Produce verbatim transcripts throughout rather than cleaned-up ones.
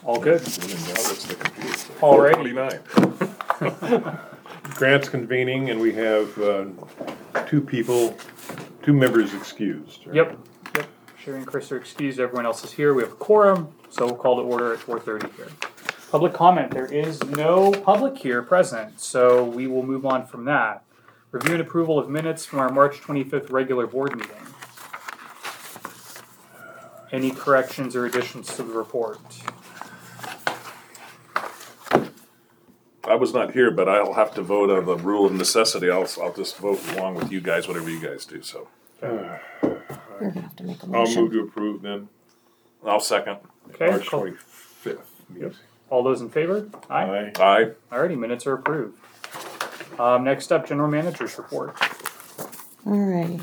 All good. All right. Grant's convening, and we have uh, two people, two members excused. Right? Yep. Yep. Sherry and Chris are excused. Everyone else is here. We have a quorum, so we'll call to order at four thirty here. Public comment. There is no public here present, so we will move on from that. Review and approval of minutes from our March twenty-fifth regular board meeting. Any corrections or additions to the report? I was not here, but I'll have to vote on the rule of necessity. I'll, I'll just vote along with you guys, whatever you guys do. So Uh, You're gonna have to make a I'll motion. move to approve then. I'll second. Okay. March Call- twenty-fifth. Yes. All those in favor? Aye. Aye. Aye. Alrighty, minutes are approved. Um, next up, general manager's report. All right.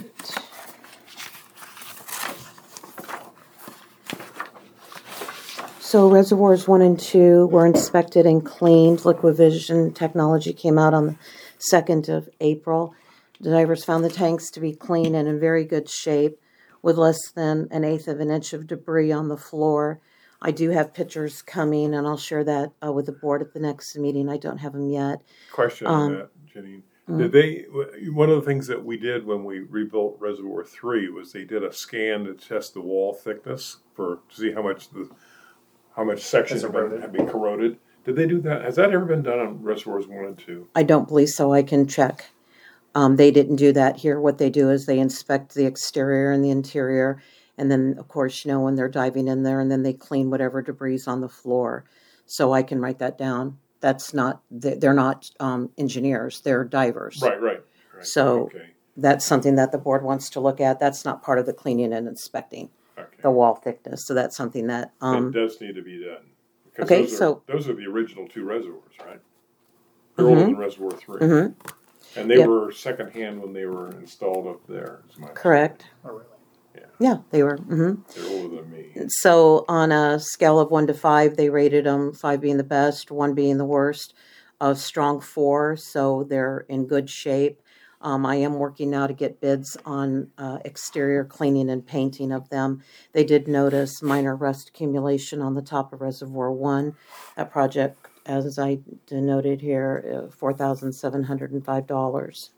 So reservoirs one and two were inspected and cleaned. LiquidVision technology came out on the second of April. The divers found the tanks to be clean and in very good shape, with less than an eighth of an inch of debris on the floor. I do have pictures coming, and I'll share that uh, with the board at the next meeting. I don't have them yet. Question Um, on that, Janine. Did they? One of the things that we did when we rebuilt Reservoir Three was they did a scan to test the wall thickness for to see how much the how much sections Has have been, eroded. have been corroded. Did they do that? Has that ever been done on Reservoirs One and Two? I don't believe so. I can check. Um, they didn't do that here. What they do is they inspect the exterior and the interior, and then, of course, you know, when they're diving in there, and then they clean whatever debris is on the floor. So I can write that down. That's not, they're not um, engineers, they're divers. Right, right. right. So okay, that's something that the board wants to look at. That's not part of the cleaning and inspecting, okay. the wall thickness. So that's something that, um, it does need to be done. Because okay, those are, so- those are the original two reservoirs, right? They're Mhm. older than Reservoir Three, mhm, and they Yep. were secondhand when they were installed up there. is my correct. Oh, really? Yeah, they were. mhm. They're older than me. So on a scale of one to five, they rated them, five being the best, one being the worst, a strong four, so they're in good shape. Um, I am working now to get bids on uh, exterior cleaning and painting of them. They did notice minor rust accumulation on the top of Reservoir One. That project, as I denoted here, uh, four thousand seven hundred five dollars.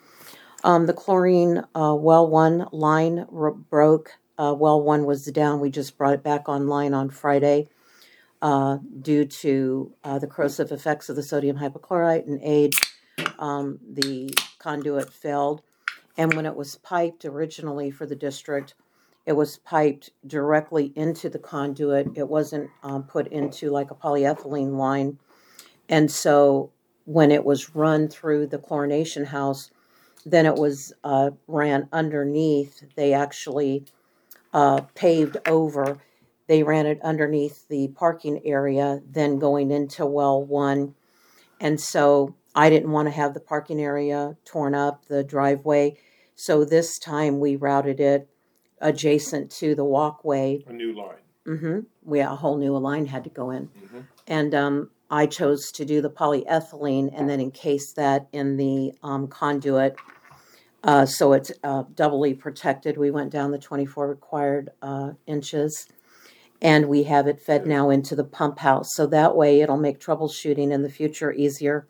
Um, the chlorine uh, well one line r- broke. Uh, well one was down. We just brought it back online on Friday uh, due to uh, the corrosive effects of the sodium hypochlorite and age. Um, the conduit failed. And when it was piped originally for the district, it was piped directly into the conduit. It wasn't um, put into like a polyethylene line. And so when it was run through the chlorination house, then it was uh, ran underneath. They actually uh, paved over. They ran it underneath the parking area, then going into well one. And so I didn't want to have the parking area torn up, the driveway. So this time we routed it adjacent to the walkway. A new line. Mm-hmm. We a whole new line had to go in. Mm-hmm. And um, I chose to do the polyethylene and then encase that in the um, conduit. Uh, so it's uh, doubly protected. We went down the twenty-four required uh, inches, and we have it fed now into the pump house. So that way it'll make troubleshooting in the future easier,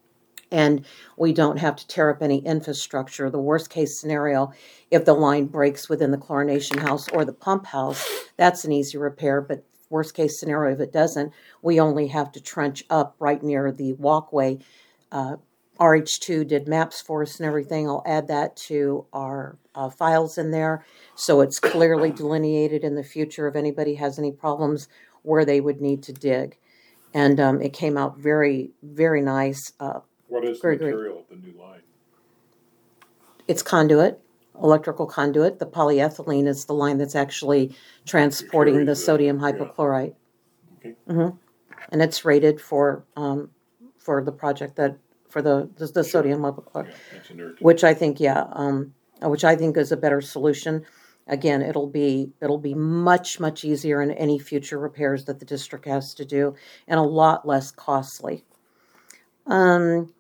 and we don't have to tear up any infrastructure. The worst case scenario, if the line breaks within the chlorination house or the pump house, that's an easy repair. But worst case scenario, if it doesn't, we only have to trench up right near the walkway. Uh, R H two did maps for us and everything. I'll add that to our uh, files in there, so it's clearly delineated in the future if anybody has any problems where they would need to dig. And um, it came out very, very nice. Uh, What is Great, the great. material of the new line? it's conduit, electrical conduit. The polyethylene is the line that's actually transporting the carries the- sodium yeah. hypochlorite. Okay. hmm And it's rated for um, for the project that for the the, the sodium hypochlorite. Yeah, that's an irritant. Which I think, yeah, um, which I think is a better solution. Again, it'll be it'll be much much easier in any future repairs that the district has to do, and a lot less costly. Um,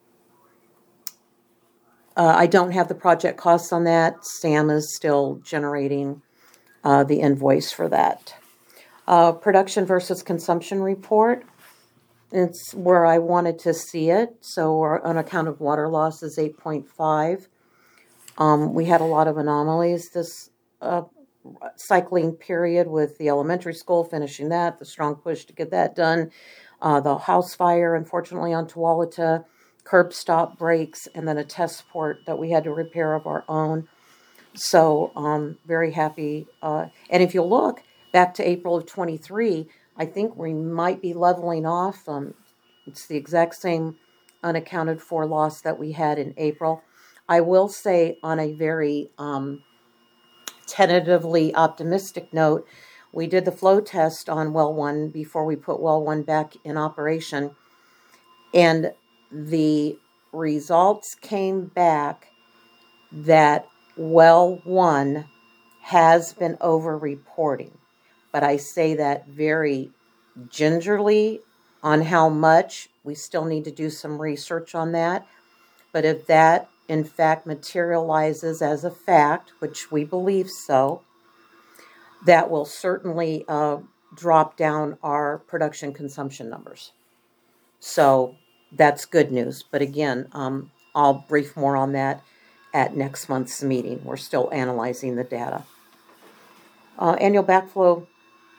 uh, I don't have the project costs on that. Sam is still generating uh, the invoice for that. Uh, production versus consumption report. It's where I wanted to see it. So our unaccounted water loss is eight point five. Um, we had a lot of anomalies this uh, cycling period with the elementary school finishing that, the strong push to get that done, uh, the house fire, unfortunately, on Tualatin, curb stop breaks, and then a test port that we had to repair of our own. So um, very happy. Uh, and if you look back to April of twenty-three, I think we might be leveling off. Um, it's the exact same unaccounted for loss that we had in April. I will say on a very um, tentatively optimistic note, we did the flow test on well one before we put well one back in operation. And the results came back that well one has been over-reporting. But I say that very gingerly on how much. We still need to do some research on that. But if that, in fact, materializes as a fact, which we believe so, that will certainly uh, drop down our production consumption numbers. So that's good news. But again, um, I'll brief more on that at next month's meeting. We're still analyzing the data. Uh, annual backflow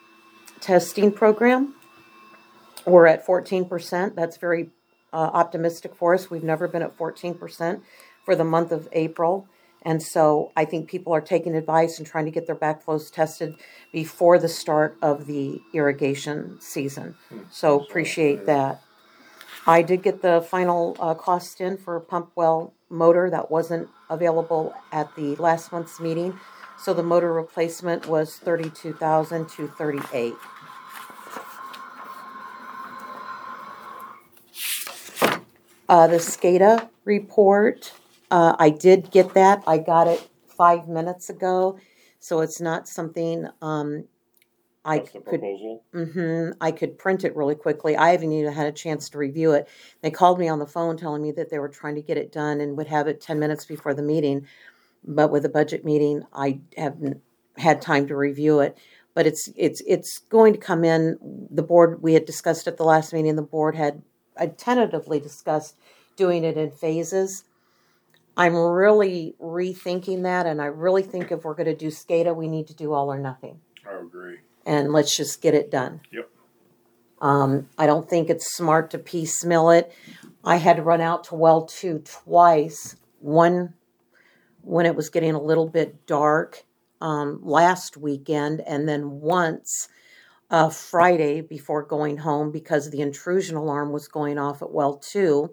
testing program. We're at fourteen percent. That's very uh, optimistic for us. We've never been at fourteen percent for the month of April. And so I think people are taking advice and trying to get their backflows tested before the start of the irrigation season. So appreciate that. I did get the final uh, cost in for a pump well motor that wasn't available at the last month's meeting. So the motor replacement was thirty-two thousand two hundred thirty-eight dollars. Uh, the SCADA report, uh, I did get that. I got it five minutes ago, so it's not something um, I That's the could. proposal. Mm-hmm, I could print it really quickly. I haven't even had a chance to review it. They called me on the phone telling me that they were trying to get it done and would have it ten minutes before the meeting. But with the budget meeting, I haven't had time to review it. But it's it's it's going to come in. The board, we had discussed at the last meeting, the board had I tentatively discussed doing it in phases. I'm really rethinking that, and I really think if we're going to do SCADA, we need to do all or nothing. I agree. And let's just get it done. Yep. Um, I don't think it's smart to piecemeal it. I had to run out to well two twice. One when it was getting a little bit dark um, last weekend, and then once uh, Friday before going home because the intrusion alarm was going off at well two.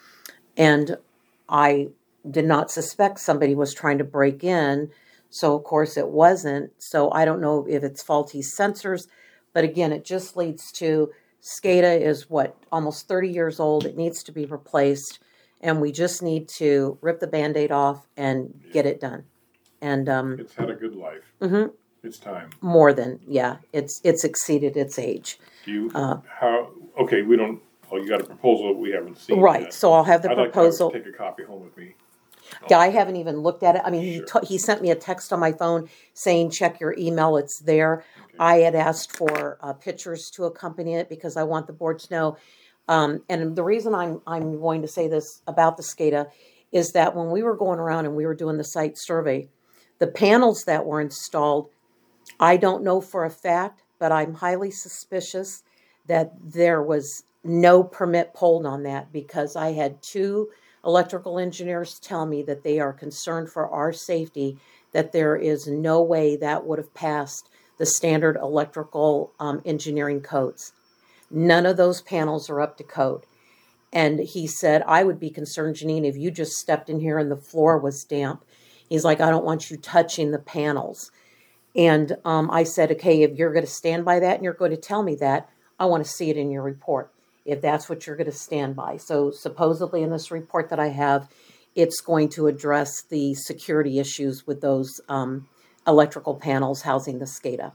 And I did not suspect somebody was trying to break in. So, of course, it wasn't. So I don't know if it's faulty sensors. But again, it just leads to SCADA is, what, almost thirty years old. It needs to be replaced. And we just need to rip the Band-Aid off and get it done. And um, It's had a good life. Mm-hmm. It's time. More than, yeah. It's it's exceeded its age. Do you, Uh, how, okay, we don't, oh, you got a proposal that we haven't seen Right. yet. So I'll have the I'd proposal. like to take a copy home with me. Yeah, I haven't even looked at it. I mean, he Sure. t- he sent me a text on my phone saying, check your email, it's there. Okay. I had asked for uh, pictures to accompany it because I want the board to know. Um, and the reason I'm I'm going to say this about the SCADA is that when we were going around and we were doing the site survey, the panels that were installed, I don't know for a fact, but I'm highly suspicious that there was no permit pulled on that because I had two electrical engineers tell me that they are concerned for our safety, that there is no way that would have passed the standard electrical um, engineering codes. None of those panels are up to code. And he said, I would be concerned, Janine, if you just stepped in here and the floor was damp. He's like, I don't want you touching the panels. And um, I said, okay, if you're going to stand by that and you're going to tell me that, I want to see it in your report, if that's what you're going to stand by. So supposedly in this report that I have, it's going to address the security issues with those um, electrical panels housing the SCADA.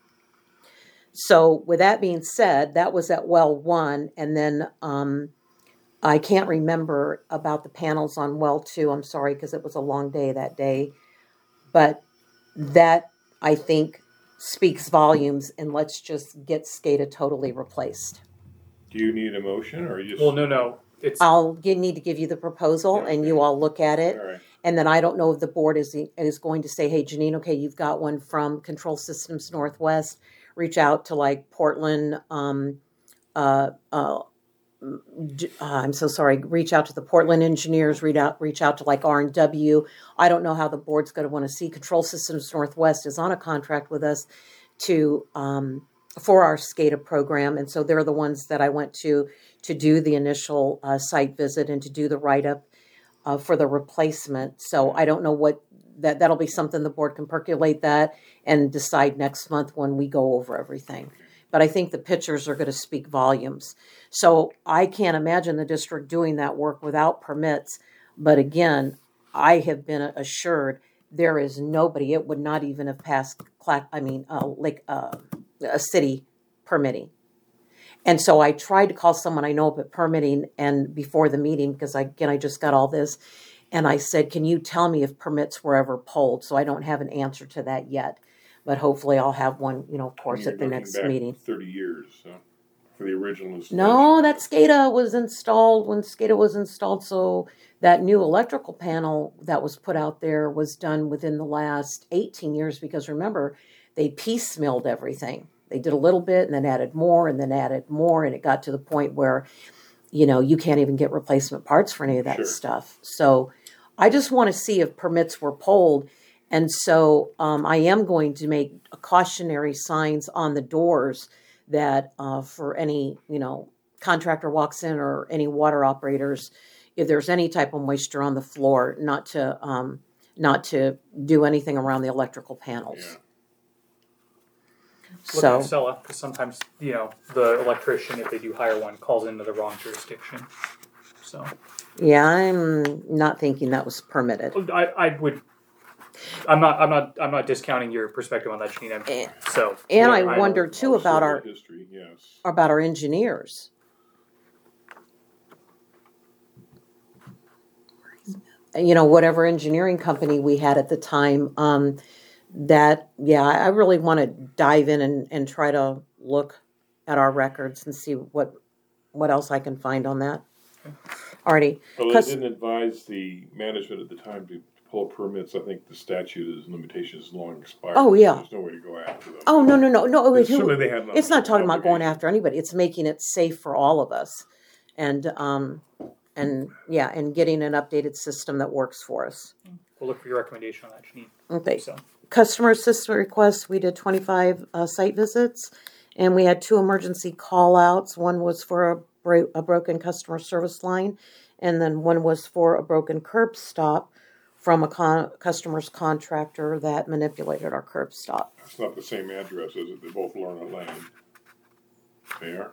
So with that being said, that was at well one, and then um, I can't remember about the panels on well two. I'm sorry, because it was a long day that day. But that, I think, speaks volumes, and let's just get SCADA totally replaced. Do you need a motion or you just? Well, no, no, it's, I'll gi- need to give you the proposal, and you all look at it. All right. And then I don't know if the board is is going to say, hey, Janine, okay, you've got one from Control Systems Northwest. Reach out to like Portland. Um, uh, uh, d- uh, I'm so sorry. Reach out to the Portland engineers. Reach out, reach out to like R and W. I don't know how the board's going to want to see. Control Systems Northwest is on a contract with us to um, for our SCADA program, and so they're the ones that I went to to do the initial uh, site visit and to do the write up. Uh, for the replacement. So I don't know what that that'll be something the board can percolate that and decide next month when we go over everything. But I think the pictures are going to speak volumes. So I can't imagine the district doing that work without permits. But again, I have been assured there is nobody. It would not even have passed. I mean, uh, like uh, a city permitting. And so I tried to call someone I know up at permitting and before the meeting, because I, again, I just got all this. And I said, can you tell me if permits were ever pulled? So I don't have an answer to that yet. But hopefully I'll have one, you know, of course, You're at the looking next back meeting. Thirty years so, for the original installation. No, that SCADA was installed when SCADA was installed. So that new electrical panel that was put out there was done within the last eighteen years, because remember, they piecemealed everything. They did a little bit and then added more and then added more. And it got to the point where, you know, you can't even get replacement parts for any of that Sure. stuff. So I just want to see if permits were pulled. And so um, I am going to make cautionary signs on the doors that uh, for any, you know, contractor walks in or any water operators, if there's any type of moisture on the floor, not to um, not to do anything around the electrical panels. Yeah. look So at Acela, because sometimes, you know, the electrician, if they do hire one, calls into the wrong jurisdiction. So yeah, I'm not thinking that was permitted. I, I would. I'm not. I'm not. I'm not discounting your perspective on that, Janine. And, So and yeah, I wonder too Our about survey our history, yes. about our engineers. You know, whatever engineering company we had at the time, um, that, yeah, I I really want to dive in and, and try to look at our records and see what what else I can find on that. Alrighty. Well, they Cus- didn't advise the management at the time to pull permits. I think the statute is limitations long expired. Oh, yeah. There's no way to go after them. Oh, no, no, no, no. It's It, certainly they had an it's not talking about going obligation. after anybody. It's making it safe for all of us. And, um, and yeah, and getting an updated system that works for us. we'll look for your recommendation on that, Janine. Okay. So Customer assistance requests, we did twenty-five uh, site visits, and we had two emergency call-outs. One was for a, bro- a broken customer service line, and then one was for a broken curb stop from a con- customer's contractor that manipulated our curb stop. It's not the same address, is it? They both Lorna Lane. They are?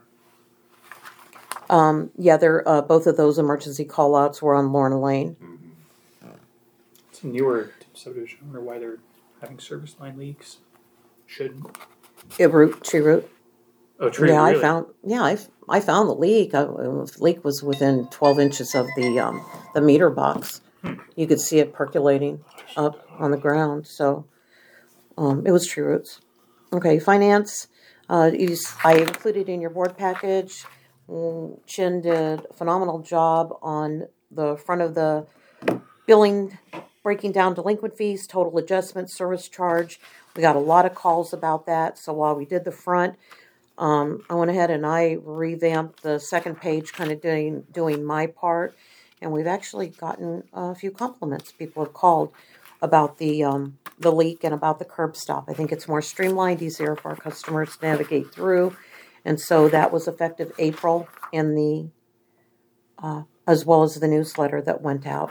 Um, yeah, they're, uh, both of those emergency call-outs were on Lorna Lane. it's a newer subdivision. I wonder why they're having service line leaks. Shouldn't. It root, tree root. Oh, true. Yeah, really? I found. Yeah, I, I found the leak. I, the leak was within twelve inches of the um, the meter box. You could see it percolating up on the ground. So um, it was tree roots. Okay, finance. Uh, you, s- I included in your board package. mm, Chin did a phenomenal job on the front of the billing, breaking down delinquent fees, total adjustment, service charge. We got a lot of calls about that. So while we did the front, um, I went ahead and I revamped the second page, kind of doing doing my part, and we've actually gotten a few compliments. People have called about the um, the leak and about the curb stop. I think it's more streamlined, easier for our customers to navigate through, and so that was effective April, in the uh, as well as the newsletter that went out.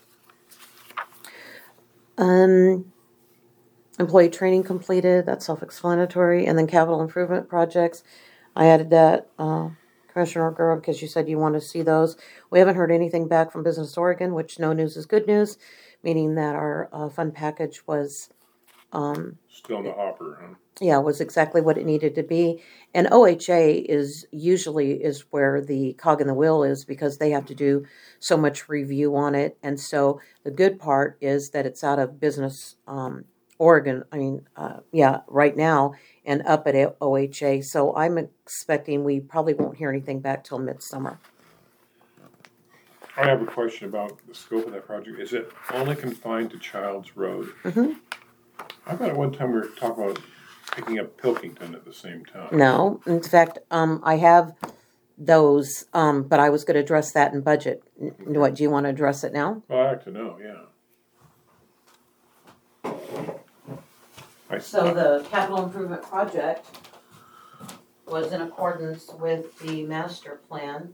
Um, employee training completed, that's self-explanatory. And then capital improvement projects, I added that, uh, Commissioner O'Gara, because you said you want to see those. We haven't heard anything back from Business Oregon, which no news is good news, meaning that our uh, fund package was, um, Still in the hopper, huh? yeah, was exactly what it needed to be. And O H A is usually is where the cog in the wheel is, because they have to do so much review on it. And so the good part is that it's out of Business um, Oregon, I mean, uh, yeah, right now, and up at O H A. So I'm expecting we probably won't hear anything back till midsummer. I have a question about the scope of that project. Is it only confined to Childs Road? Mm-hmm. I thought at one time we were talking about picking up Pilkington at the same time. No, in fact, um, I have those, um, but I was going to address that in budget. N- What, do you want to address it now? Well, I'd like to know, yeah. I, So the capital improvement project was in accordance with the master plan.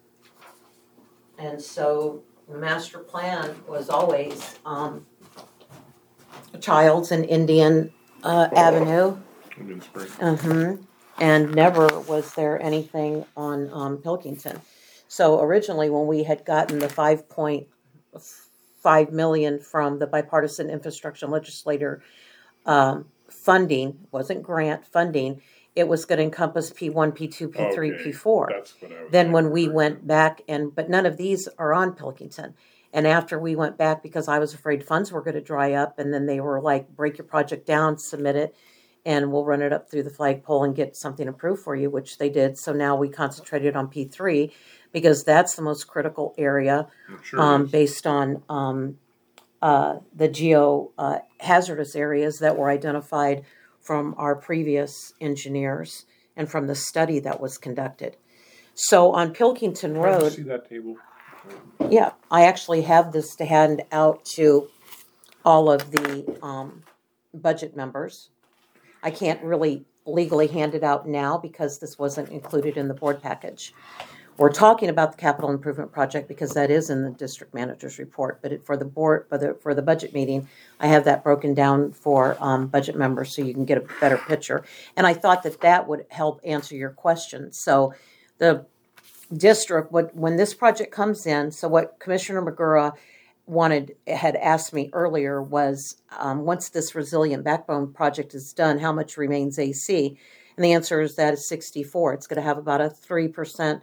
And so the master plan was always um, Childs and Indian uh, Avenue. Indian Spring. Mm-hmm. And never was there anything on um, Pilkington. So originally, when we had gotten the five point five million from the bipartisan infrastructure legislator um, funding, wasn't grant funding, it was going to encompass P one, P two, P three, Okay, P four. That's what I was Then when thinking. we went back and, but none of these are on Pilkington. And after we went back, because I was afraid funds were going to dry up, and then they were like, break your project down, submit it, and we'll run it up through the flagpole and get something approved for you, which they did. So now we concentrated on P three because that's the most critical area It sure um, is. based on um, uh, the geo uh, hazardous areas that were identified from our previous engineers and from the study that was conducted. So on Pilkington Can I just Road, see that table? yeah, I actually have this to hand out to all of the um, budget members. I can't really legally hand it out now because this wasn't included in the board package. We're talking about the capital improvement project because that is in the district manager's report, but it, for the board, for the, for the budget meeting, I have that broken down for um, budget members so you can get a better picture. And I thought that that would help answer your question. So the district, what, when this project comes in, so what Commissioner Magura wanted, had asked me earlier was, um, once this resilient backbone project is done, how much remains A C? And the answer is that is sixty-four. It's going to have about a three percent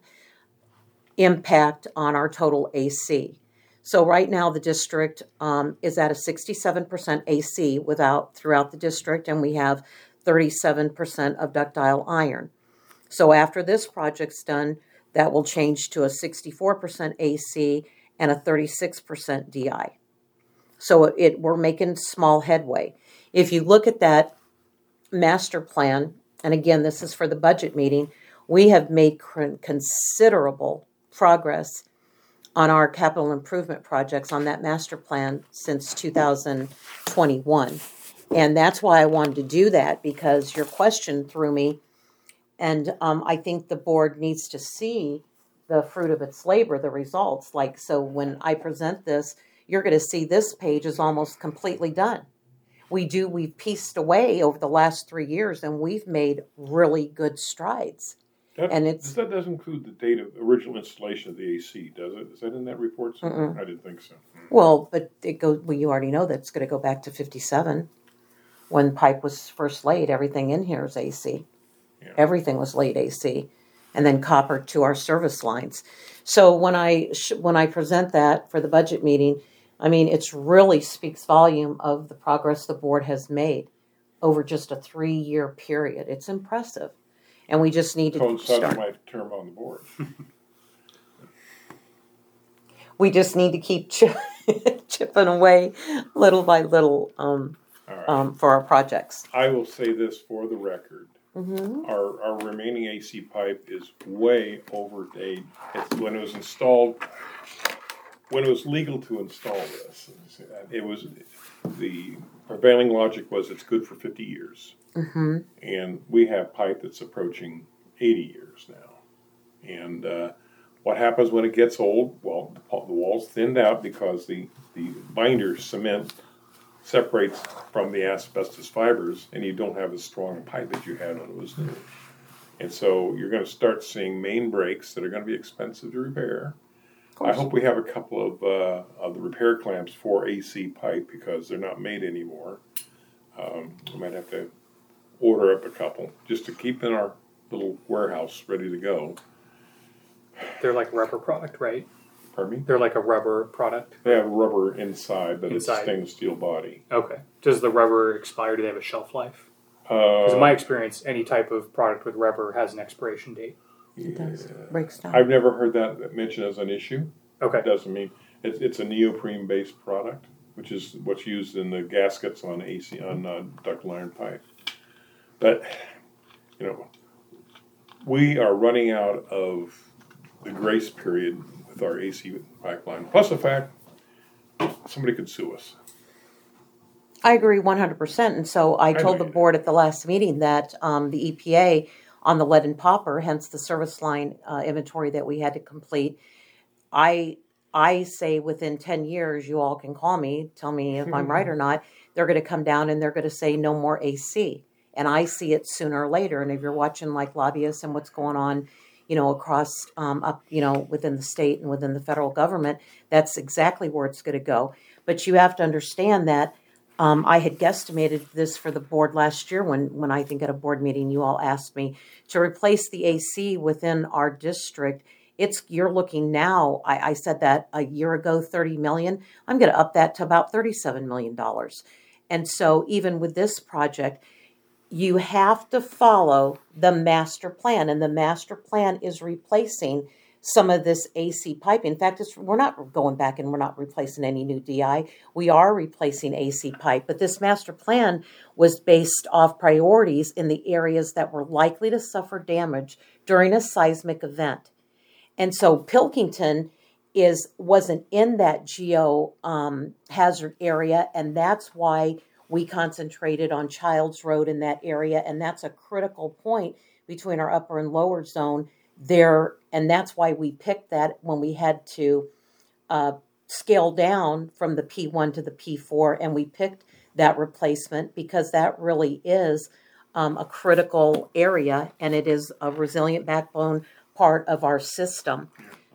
impact on our total A C. So right now the district um, is at a sixty-seven percent A C without throughout the district, and we have thirty-seven percent of ductile iron. So after this project's done, that will change to a sixty-four percent A C and a thirty-six percent D I. So it we're making small headway. If you look at that master plan, and again, this is for the budget meeting, we have made considerable progress on our capital improvement projects on that master plan since two thousand twenty-one. And that's why I wanted to do that, because your question threw me. And um, I think the board needs to see the fruit of its labor, the results. Like, so when I present this, you're going to see this page is almost completely done. We do, we've pieced away over the last three years and we've made really good strides. That, And it's- that doesn't include the date of original installation of the A C, does it? Is that in that report somewhere? Mm-mm. I didn't think so. Well, but it goes, well, you already know that's going to go back to fifty-seven. When pipe was first laid, everything in here is A C. Yeah. Everything was laid A C, and then copper to our service lines. So when I sh- when I present that for the budget meeting, I mean, it's really speaks volume of the progress the board has made over just a three-year period. It's impressive, and we just need to Coincide with start. my term on the board. We just need to keep chip- chipping away little by little um, All right. um, for our projects. I will say this for the record. Mm-hmm. Our, our remaining A C pipe is way over date. It's, when it was installed, when it was legal to install this, it was, the prevailing logic was it's good for fifty years. Mm-hmm. And we have pipe that's approaching eighty years now. And uh, what happens when it gets old? Well, the, the wall's thinned out because the, the binder cement separates from the asbestos fibers, and you don't have as strong a pipe as you had when it was new. And so you're going to start seeing main breaks that are going to be expensive to repair. I hope we have a couple of, uh, of the repair clamps for A C pipe because they're not made anymore. Um, we might have to order up a couple just to keep in our little warehouse ready to go. They're like rubber product, right? Pardon me? They're like a rubber product. They have rubber inside, but it's a Inside. stainless steel body. Okay. Does the rubber expire? Do they have a shelf life? Because in Uh, my experience, any type of product with rubber has an expiration date. It does. Breaks down. I've never heard that mentioned as an issue. Okay. It doesn't mean it's it's a neoprene-based product, which is what's used in the gaskets on A C on uh, ductile iron pipe. But you know, we are running out of the grace period with our A C pipeline. Plus the fact somebody could sue us. I agree one hundred percent. And so I I told know the you board at the last meeting that um, the E P A on the lead and popper, hence the service line uh, inventory that we had to complete, I I say within ten years, you all can call me, tell me if I'm right or not, they're going to come down and they're going to say no more A C. And I see it sooner or later. And if you're watching like lobbyists and what's going on, you know, across um, up, you know, within the state and within the federal government, that's exactly where it's going to go. But you have to understand that um, I had guesstimated this for the board last year when, when I think at a board meeting, you all asked me to replace the A C within our district. It's, you're looking now, I, I said that a year ago, thirty million. I'm going to up that to about thirty-seven million dollars. And so even with this project, you have to follow the master plan, and the master plan is replacing some of this A C pipe. In fact, it's, we're not going back and we're not replacing any new D I. We are replacing A C pipe, but this master plan was based off priorities in the areas that were likely to suffer damage during a seismic event. And so Pilkington is wasn't in that geo um, hazard area, and that's why we concentrated on Childs Road in that area, and that's a critical point between our upper and lower zone there, and that's why we picked that when we had to uh, scale down from the P one to the P four, and we picked that replacement because that really is um, a critical area, and it is a resilient backbone part of our system.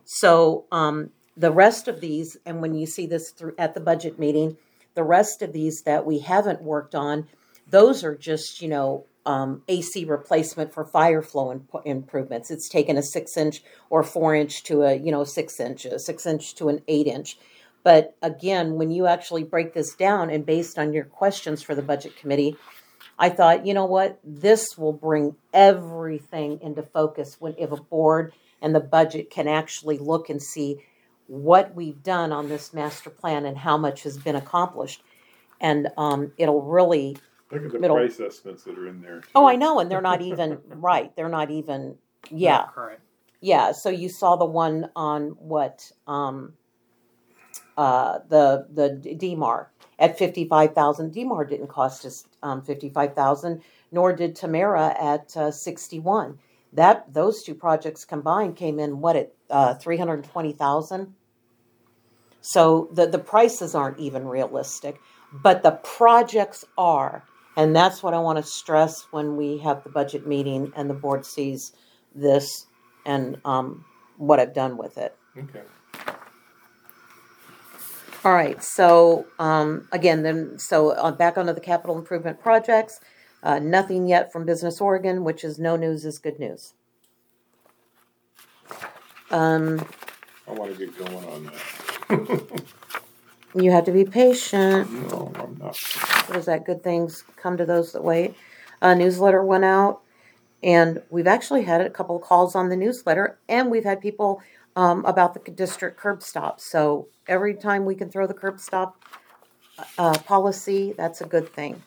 So um, the rest of these, and when you see this through at the budget meeting, the rest of these that we haven't worked on, those are just, you know, um, A C replacement for fire flow imp- improvements. It's taken a six inch or four inch to a, you know, six inch, a six inch to an eight inch. But again, when you actually break this down and based on your questions for the budget committee, I thought, you know what, this will bring everything into focus when if a board and the budget can actually look and see what we've done on this master plan and how much has been accomplished. And um, it'll really... Look at the Middle. price estimates that are in there. Too. Oh, I know, and they're not even, right, they're not even, yeah. Not current. Yeah, so you saw the one on what, um, uh, the the D M A R at fifty-five thousand. D M A R didn't cost us um, fifty-five thousand, nor did Tamara at uh, sixty-one. That those two projects combined came in what at uh, three hundred twenty thousand. So the the prices aren't even realistic, but the projects are, and that's what I want to stress when we have the budget meeting and the board sees this and um, what I've done with it. Okay. All right, so um, again, then so uh, back onto the capital improvement projects. Uh, nothing yet from Business Oregon, which is no news is good news. Um, I want to get going on that. you have to be patient. No, I'm not. What is that? Good things come to those that wait. A newsletter went out, and we've actually had a couple of calls on the newsletter, and we've had people um, about the district curb stop. So every time we can throw the curb stop uh, policy, that's a good thing.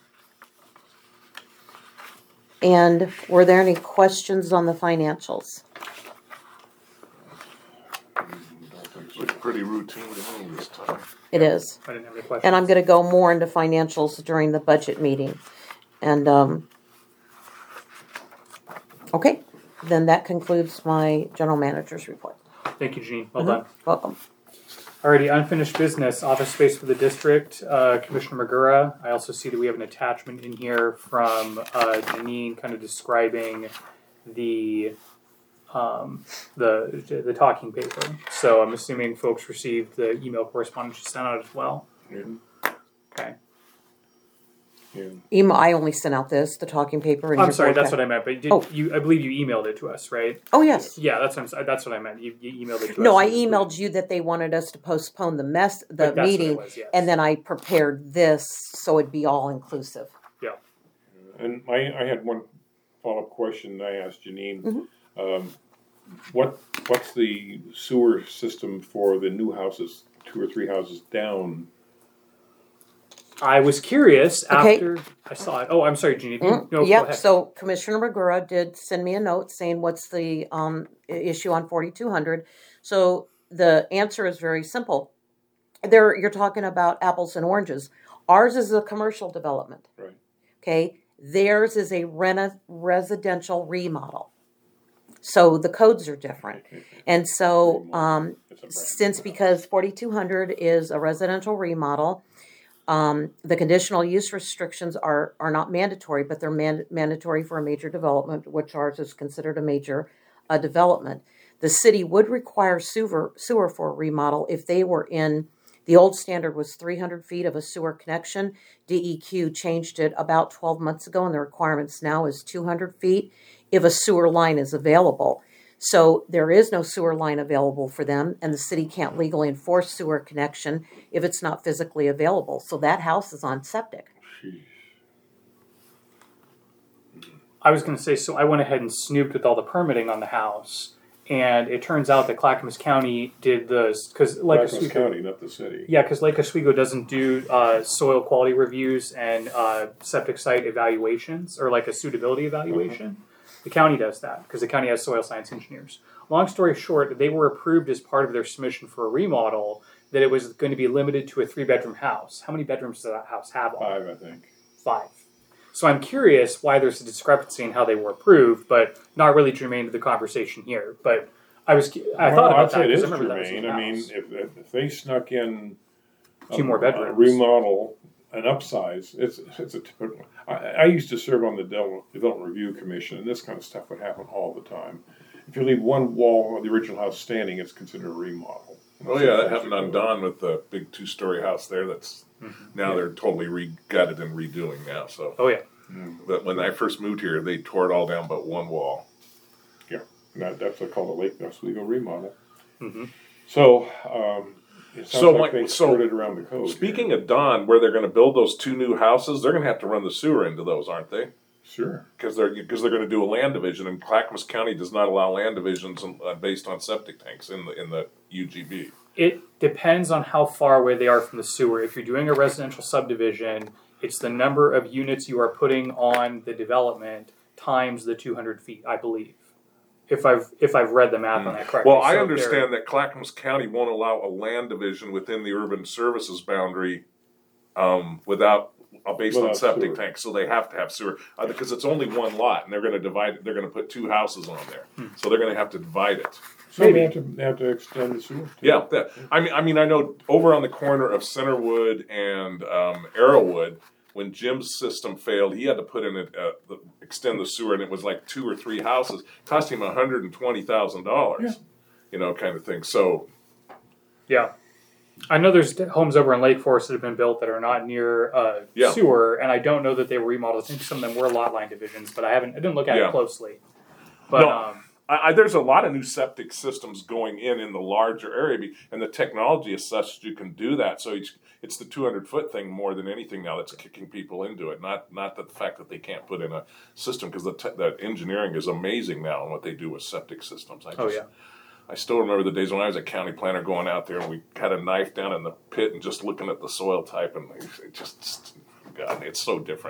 And were there any questions on the financials? Looks pretty routine to me this time. It is. I didn't have any questions. And I'm going to go more into financials during the budget meeting. And, um, okay, then that concludes my general manager's report. Thank you, Jean. Well Mhm. done. Welcome. Alrighty, unfinished business, office space for the district, uh, Commissioner Magura. I also see that we have an attachment in here from uh, Janine kind of describing the um, the the talking paper. So I'm assuming folks received the email correspondence she sent out as well. Yeah. Okay. Yeah. Email, I only sent out this, the talking paper. And I'm your sorry, board that's pack- what I meant. But did Oh. you? I believe you emailed it to us, right? Oh, yes. Yeah, that's what I'm, that's what I meant. You, you emailed it to us. No, I and included- emailed you that they wanted us to postpone the mess, the But that's what it meeting, was, yes. and then I prepared this so it'd be all inclusive. Yeah. And I, I had one follow-up question I asked Janine. Mm-hmm. Um, what, what's the sewer system for the new houses, two or three houses down? I was curious Okay. after I saw it. Oh, I'm sorry, Jeannie. If you, Mm, no, go Yep, ahead. so Commissioner Magura did send me a note saying what's the um, i- issue on forty-two hundred. So the answer is very simple. There, you're talking about apples and oranges. Ours is a commercial development. Right. Okay, theirs is a rena- residential remodel. So the codes are different. And so um, It's a brand since new because forty-two hundred is a residential remodel, um, the conditional use restrictions are, are not mandatory, but they're man- mandatory for a major development, which ours is considered a major uh, development. The city would require sewer, sewer for a remodel if they were in, the old standard was three hundred feet of a sewer connection. D E Q changed it about twelve months ago, and the requirements now is two hundred feet if a sewer line is available. So there is no sewer line available for them, and the city can't legally enforce sewer connection if it's not physically available. So that house is on septic. Sheesh. I was going to say, so I went ahead and snooped with all the permitting on the house, and it turns out that Clackamas County did the because Lake Clackamas Oswego, County, not the city. yeah, because Lake Oswego doesn't do uh, soil quality reviews and uh, septic site evaluations or like a suitability evaluation. The county does that because the county has soil science engineers. Long story short, they were approved as part of their submission for a remodel that it was going to be limited to a three-bedroom house. How many bedrooms does that house have? On it? Five, I think. Five. So I'm curious why there's a discrepancy in how they were approved, but not really germane to the conversation here. But I was, I Well, thought I'd about say that it because is I remember that was germane. in the I mean, house. if, if they snuck in Two a- more a bedrooms. remodel, an upsize, it's it's a typical. I, I used to serve on the Del- Development Review Commission, and this kind of stuff would happen all the time. If you leave one wall of the original house standing, it's considered a remodel. Oh yeah, that happened on Don with the big two-story house there. That's now they're totally re-gutted and redoing now. So, Oh yeah. but when I first moved here, they tore it all down but one wall. Yeah, and that, that's what called a Lake Oswego remodel. Mm-hmm. So, um, it sounds So, like Mike, they so skirted around the code. Speaking here. of Don, where they're going to build those two new houses, they're going to have to run the sewer into those, aren't they? Sure. Because they're because they're going to do a land division, and Clackamas County does not allow land divisions on- uh, based on septic tanks in the in the U G B. It depends on how far away they are from the sewer. If you're doing a residential subdivision, it's the number of units you are putting on the development times the two hundred feet, I believe. If I've if I've read the math on that correctly. Well, I So understand that Clackamas County won't allow a land division within the urban services boundary um, without uh, based on Without septic sewer. tanks, so they have to have sewer uh, because it's only one lot, and they're going to divide it. They're going to put two houses on there, Hmm. so they're going to have to divide it. So they have to they have to extend the sewer. too. Yeah, that, I mean, I mean, I know over on the corner of Centerwood and um, Arrowwood, when Jim's system failed, he had to put in a, uh, the, extend the sewer, and it was like two or three houses, cost him one hundred and twenty thousand Yeah. dollars, you know, kind of thing. So, Yeah. I know there's homes over in Lake Forest that have been built that are not near uh, Yeah. sewer, and I don't know that they were remodeled. I think some of them were lot line divisions, but I haven't. I didn't look at Yeah. it closely. But No. um, I, I, there's a lot of new septic systems going in in the larger area, be- and the technology is such that you can do that. So it's, it's the two hundred foot thing more than anything now that's kicking people into it. Not not that the fact that they can't put in a system, because the te- the engineering is amazing now on what they do with septic systems. I just, oh yeah. I still remember the days when I was a county planner going out there and we had a knife down in the pit and just looking at the soil type, and it just, God, it's so different.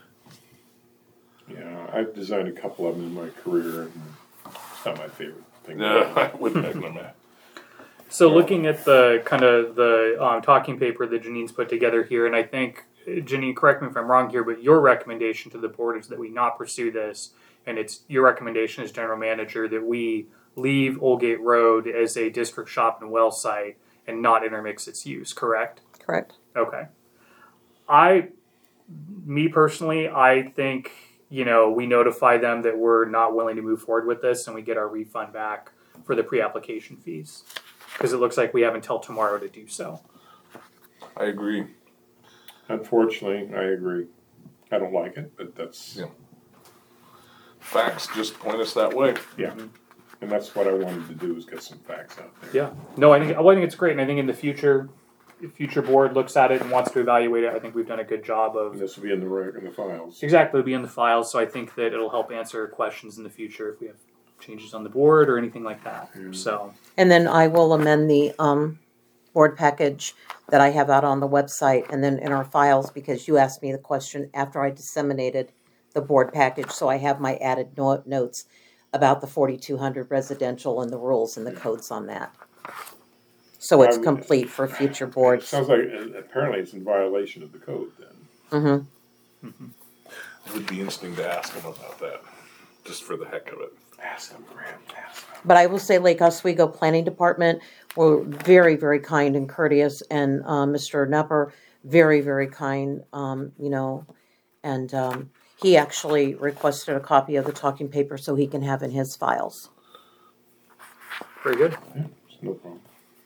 Yeah, I've designed a couple of them in my career, and it's not my favorite thing. No, I wouldn't have known that. So looking at the kind of the um, talking paper that Janine's put together here, and I think Janine, correct me if I'm wrong here, but your recommendation to the board is that we not pursue this, and it's your recommendation as general manager that we leave Oldgate Road as a district shop and well site and not intermix its use. Correct? Correct. Okay. I, me personally, I think, you know, we notify them that we're not willing to move forward with this and we get our refund back for the pre-application fees. Because it looks like we have until tomorrow to do so. I agree. Unfortunately, I agree. I don't like it, but that's, Yeah. Facts just point us that way. yeah. And that's what I wanted to do, is get some facts out there. Yeah. No, I think well, I think it's great, and I think in the future, if future board looks at it and wants to evaluate it, I think we've done a good job And of this will be in the, rec- in the files. exactly it'll be in the files. So I think that it'll help answer questions in the future if we have changes on the board or anything like that. Mm. So And then I will amend the um, board package that I have out on the website and then in our files, because you asked me the question after I disseminated the board package. So I have my added no- notes about the forty-two hundred residential and the rules and the codes on that. So it's I would- complete for future It boards. sounds like, uh, apparently it's in violation of the code then. hmm It would be interesting to ask them about that, just for the heck of it. Ask them, Graham, ask them. But I will say Lake Oswego Planning Department were very, very kind and courteous, and uh, Mister Nepper, very, very kind, um, you know, and um, he actually requested a copy of the talking paper so he can have in his files. very good. Yeah, it's no problem.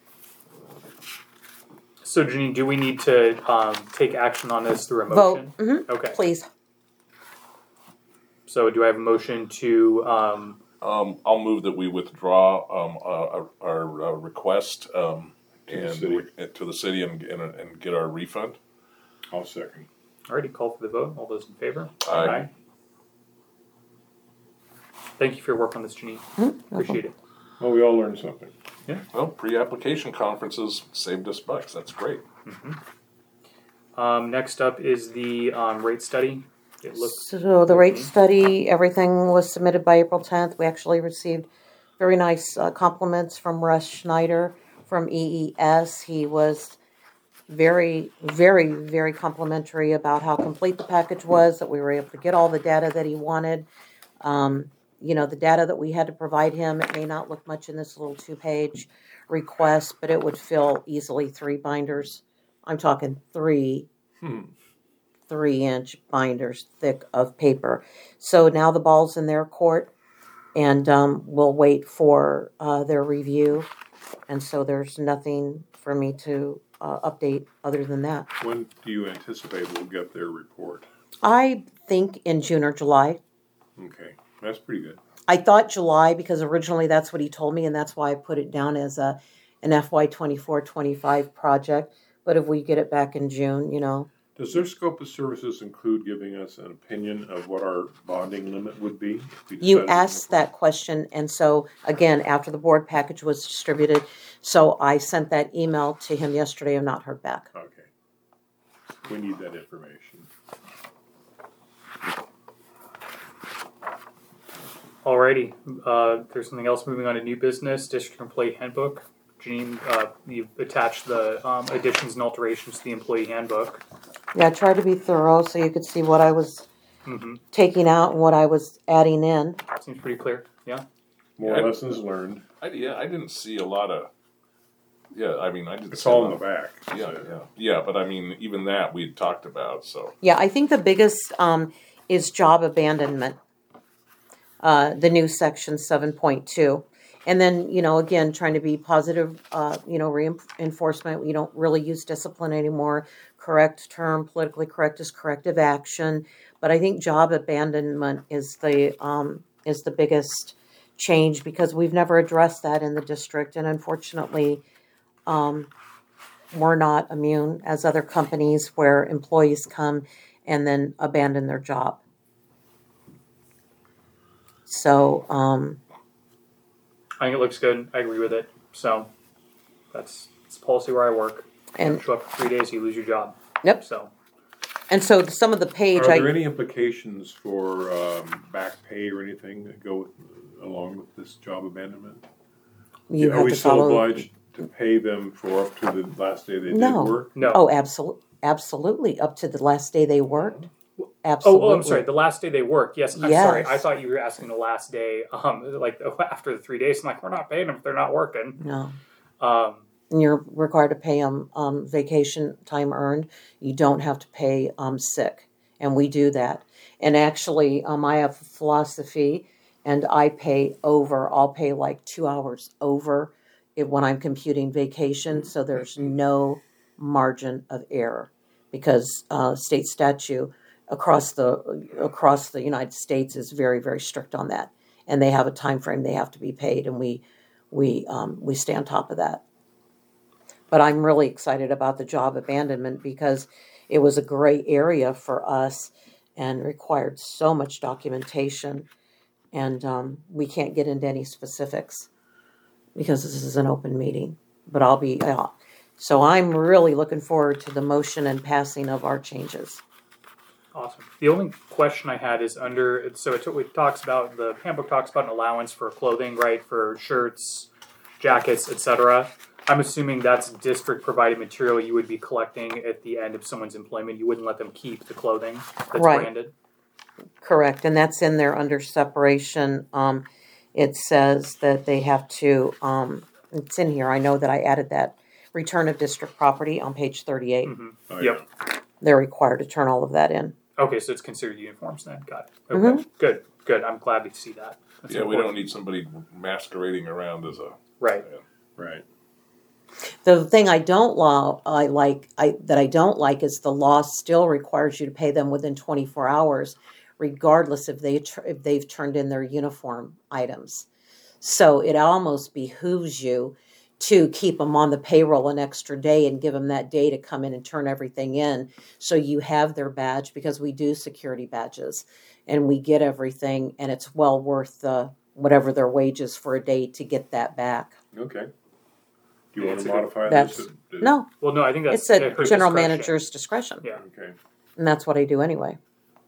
So Janine, do we need to um, take action on this through a motion? Vote, hmm Okay. please. So do I have a motion to? Um, Um, I'll move that we withdraw um, our, our uh, request um, To the and city. re- to the city and, and, and get our refund. I'll second. already call for the vote. All those in favor? Aye. Thank you for your work on this, Janine. Mhm. Appreciate it. Well, we all learned something. Well, pre-application conferences saved us bucks. That's great. Um, next up is the um, rate study. It looks So the rate Mhm. study, everything was submitted by April tenth. We actually received very nice uh, compliments from Russ Schneider from E E S. He was very, very, very complimentary about how complete the package was, that we were able to get all the data that he wanted. Um, you know, the data that we had to provide him, it may not look much in this little two-page request, but it would fill easily three binders. I'm talking three Hmm. three-inch binders thick of paper. So now the ball's in their court, and um, we'll wait for uh, their review. And so there's nothing for me to uh, update other than that. When do you anticipate we'll get their report? I think in June or July. Okay, that's pretty good. I thought July because originally that's what he told me, and that's why I put it down as a an F Y twenty-four twenty-five project. But if we get it back in June, you know, Does their scope of services include giving us an opinion of what our bonding limit would be? if we you decided to asked go that question, and so again, after the board package was distributed, so I sent that email to him yesterday and not heard back. forward? Okay. We need that information. alrighty. Uh, there's something else moving on to new business. District Employee Handbook. Janine, uh, you've attached the um, additions and alterations to the employee handbook. Yeah, I tried to be thorough so you could see what I was Mm-hmm. taking out and what I was adding in. Seems pretty clear. Yeah. More Yeah. lessons learned. I, yeah, I didn't see a lot of. Yeah, I mean, I didn't. It's see a all lot in the back. of- Yeah, yeah, yeah. But I mean, even that we had talked about. So Yeah, I think the biggest um, is job abandonment, uh, the new section seven point two. And then, you know, again, trying to be positive, uh, you know, reinforcement. We don't really use discipline anymore. Correct term, politically correct is corrective action. But I think job abandonment is the um, is the biggest change because we've never addressed that in the district. And unfortunately, um, we're not immune as other companies where employees come and then abandon their job. So, um, I think it looks good. I agree with it. So that's it's policy where I work. and Show up for three days, you lose your job. Yep. So and so some of the page Are I there any implications for um, back pay or anything that go with, along with this job abandonment? you Are have we to still follow. obliged to pay them for up to the last day they No. did work? no. Oh, absolutely, absolutely, up to the last day they worked. Oh, Absolutely. oh, I'm sorry. The last day they work. Yes, I'm sorry. Yes. I thought you were asking the last day, um, like after the three days. I'm like, we're not paying them if they're not working. No, Um, and you're required to pay them um, vacation time earned. You don't have to pay um, sick, and we do that. And actually, um, I have a philosophy, and I pay over. I'll pay like two hours over it when I'm computing vacation, so there's no margin of error because uh, state statute across the across the United States is very very strict on that, and they have a time frame they have to be paid, and we we um, we stay on top of that. But I'm really excited about the job abandonment because it was a gray area for us and required so much documentation, and um, we can't get into any specifics because this is an open meeting. But I'll be uh, so I'm really looking forward to the motion and passing of our changes. Awesome. The only question I had is under, so it, it talks about, the handbook talks about an allowance for clothing, right, for shirts, jackets, et cetera. I'm assuming that's district provided material you would be collecting at the end of someone's employment. You wouldn't let them keep the clothing that's Right. branded. Correct, and that's in there under separation. Um, it says that they have to, um, it's in here, I know that I added that, return of district property on page thirty-eight. Mm-hmm. Oh, Yep. yeah. They're required to turn all of that in. Okay, so it's considered uniforms then. Got it. Okay, Mm-hmm. good, good. I'm glad to see that. That's Yeah, we don't important. need somebody masquerading around as a. Right. Right. The thing I don't law, I like, I, that I don't like is the law still requires you to pay them within twenty-four hours, regardless if they, tr- if they've turned in their uniform items. So it almost behooves you to keep them on the payroll an extra day and give them that day to come in and turn everything in. So you have their badge, because we do security badges and we get everything, and it's well worth the, whatever their wages for a day to get that back. Okay. Do you Yeah, want it's to a good- modify That's, this? to- no, Well, no, I think that's it's at her general discretion. manager's discretion. Yeah. Okay. And that's what I do anyway.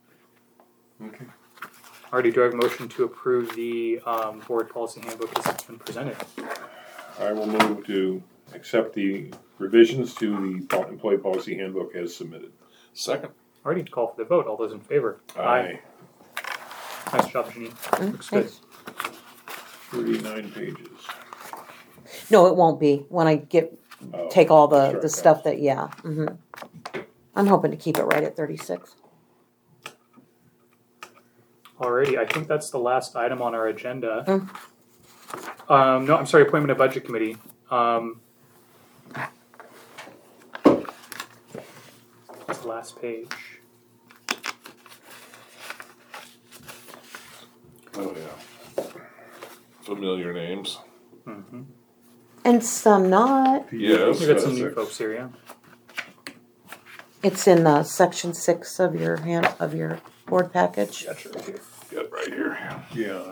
Okay. Already, do I have a motion to approve the um, board policy handbook as it's been presented? I will move to accept the revisions to the pol- employee policy handbook as submitted. Second. Already, call for the vote. All those in favor? Aye. Nice job, Janine. Mm, Looks good. thanks. Thirty-nine pages. No, it won't be when I get, Oh, take all the, strike the out. stuff that, yeah. hmm I'm hoping to keep it right at thirty-six. Alrighty, I think that's the last item on our agenda. Mm. Um, no, I'm sorry, appointment of budget committee. Um, that's the last page. Oh, yeah. Familiar names. Mm-hmm. And some not. Yes. We got some new folks here, yeah. It's in uh, section six of your hand, of your board package. Gotcha, right here. Got right here. Yeah.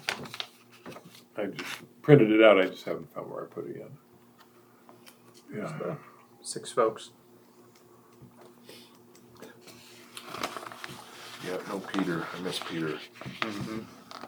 I just printed it out, I just haven't found where I put it yet. There's Yeah. the six folks. Yeah, no Peter. I miss Peter. Mm-hmm.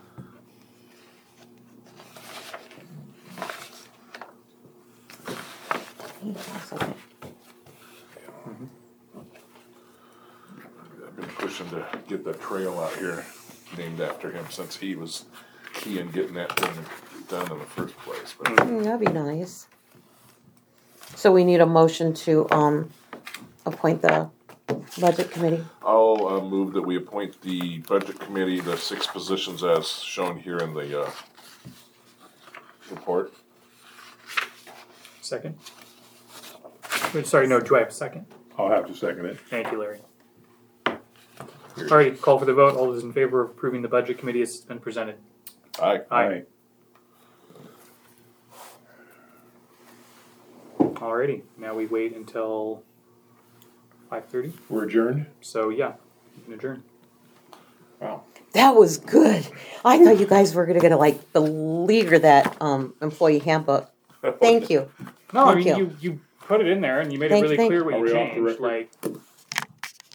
I've been pushing to get that trail out here named after him since he was key in getting that thing done in the first place. But Mm, that'd be nice. So we need a motion to um, appoint the budget committee. I'll uh, move that we appoint the budget committee, the six positions as shown here in the uh, report. Second? Wait, sorry, no, do I have a second? I'll have to second it. Thank you, Larry. Alrighty, call for the vote. All those in favor of approving the budget committee has been presented. Aye. Aye. Alrighty, now we wait until five thirty. We're adjourned? So yeah, you can adjourn. Wow. That was good. I thought you guys were gonna, gonna like beleaguer that um, employee handbook. Thank you. No, I Thank mean you. you. you put it in there and you made Thank- it really thank- clear what Are you we off the changed. record? Like